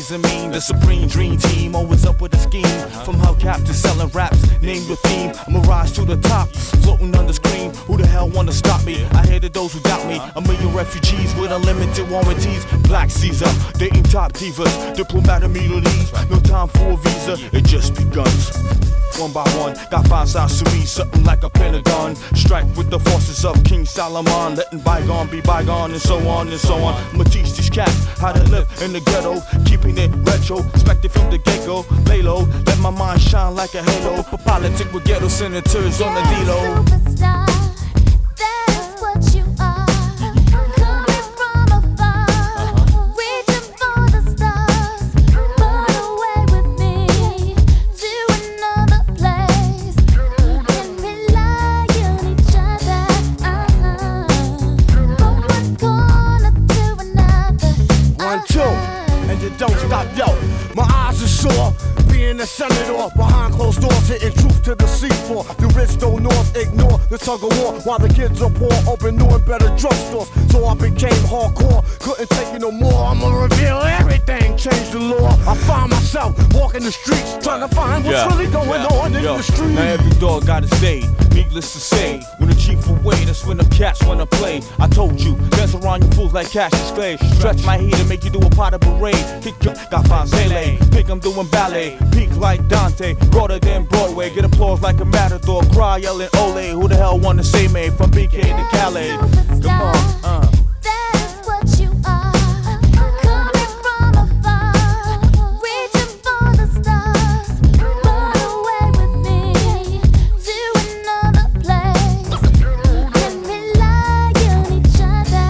Ease and mean, the supreme dream team, always up with a scheme. From hubcap to selling raps, name your theme. I'ma rise to the top, floating on the screen. Who the hell wanna stop me? I hated those who doubt me. A million refugees with unlimited warranties. Black Caesar, dating top divas, diplomat immunities. No time for a visa, it just beguns. One by one, got 5 sides to me, something like a pentagon. Strike with the forces of King Solomon, letting bygone be bygone, and so on and so on. I'ma teach these cats how to live in the ghetto, keeping it retro, expected from the get-go. Lay low, let my mind shine like a halo. For politics with ghetto senators on the D-Lo. Superstar, that's what you are. Coming from afar, reaching for the stars. Run away with me to another place. We can rely on each other. From one corner to another. 1, 2, and you don't stop, yo. My eyes are sore, being a senator behind closed doors, hitting truth to the C4. The rich don't north ignore the tug of war, while the kids are poor, open new and better drugstores. So I became hardcore, couldn't take it no more. I'ma reveal everything, change the law. I find myself walking the streets, trying to find what's really going on in the streets. Now every dog got his day, needless to say. When the chief away, that's when the cats wanna play. I told you, dance around you fools like Cassius Clay. Stretch my heat and make you do a pot of parade. Kick your, got fine Zele, think I'm doing ballet. Peak like Dante, broader than Broadway. Get applause like a matador, cry yelling ole. Who the hell wanna say me from BK to Calais? Come on, That's what you are. Coming from afar, reaching for the stars. Run away with me to another place. We can rely on each other.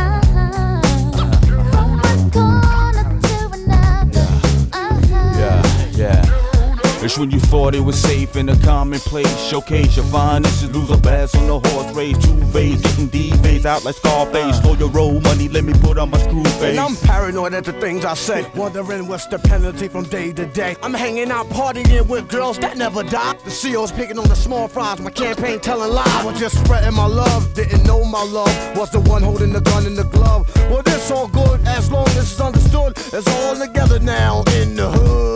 From one corner to another. yeah. It's when you thought it was safe in a commonplace. Showcase your finest, you lose a bass on the horse race. 2 phase, getting D-phase out like Scarface. Slow your roll money, let me put on my screw face. And I'm paranoid at the things I say, wondering what's the penalty from day to day. I'm hanging out partying with girls that never die. The CEO's picking on the small fries, my campaign telling lies. I was just spreading my love, didn't know my love was the one holding the gun in the glove. Well, this all good as long as it's understood. It's all together now in the hood.